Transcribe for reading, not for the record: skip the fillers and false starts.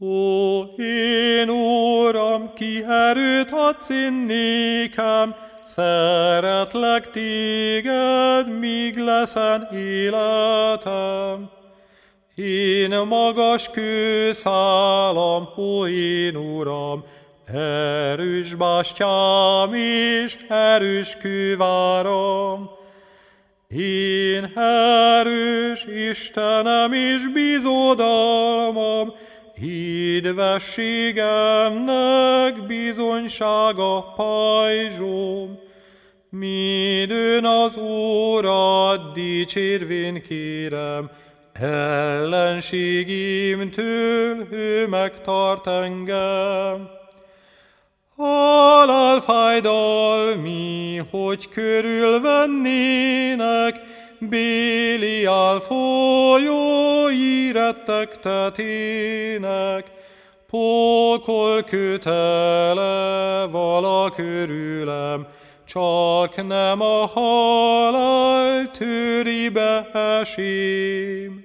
Ó, én Uram, ki erőt adsz én nékem, szeretlek téged, míg leszen életem. Én magas kőszálam, ó, én Uram, erős bástyám és erős kőváram. Én erős Istenem és bizodalmam, hídvességemnek bizonysága pajzsom. Mindön az Urat dicsérvén kérem, ellenségimtől ő megtart engem. Halálfájdalmi, hogy körülvennének, Béliál folyói rettegtetének. Pokol kötele vala körülem, csak nem a halál töri be esém.